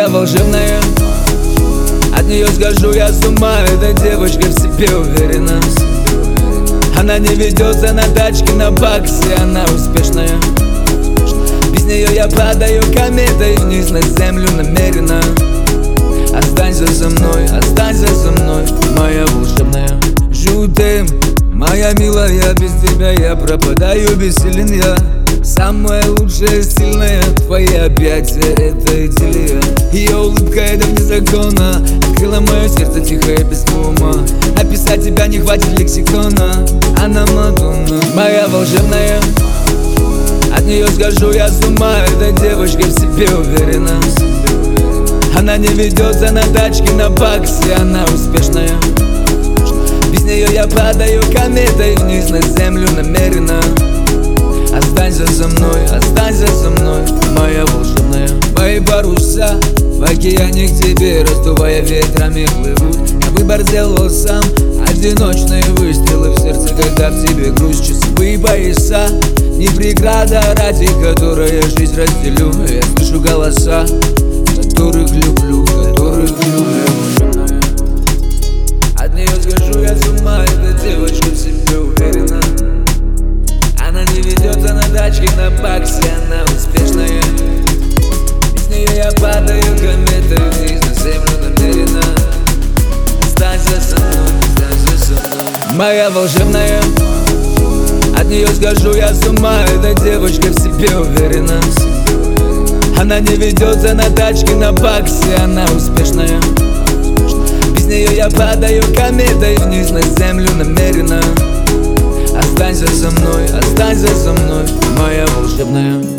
моя волшебная. От нее схожу я с ума, эта девочка в себе уверена. Она не ведется на тачке, на баксе, она успешная. Без нее я падаю кометой вниз на землю намеренно. Останься со мной, моя волшебная. Жутым, моя милая, без тебя я пропадаю, бессилен я. Самая лучшая, сильная, твои объятия — это идиллия. Ее улыбка — это вне закона, открыла мое сердце тихое без ума. Описать тебя не хватит лексикона, она Мадонна. Моя волшебная, от нее схожу я с ума, эта девочка в себе уверена. Она не ведется на тачке, на баксе, она успешная. Без нее я падаю кометой вниз на землю намеренно. Останься со мной, моя волшебная. Мои паруса в океане к тебе, раздувая ветрами, плывут. Я выбор сделал сам, одиночные выстрелы в сердце, когда в тебе грусть. Часовые пояса, не преграда, ради которой я жизнь разделю. Я слышу голоса, которых люблю. От нее схожу я с ума, эта девочка в себе уверена. Она не ведется на тачке, на баксе, она успешная. Без нее я падаю кометой вниз на землю намеренно. Останься со мной, моя волшебная. От нее схожу я с ума, эта девочка в себе уверена. Она не ведется на тачке, на баксе, она успешная. Без нее я падаю кометой вниз на землю намеренно. Останься со мной, моя волшебная.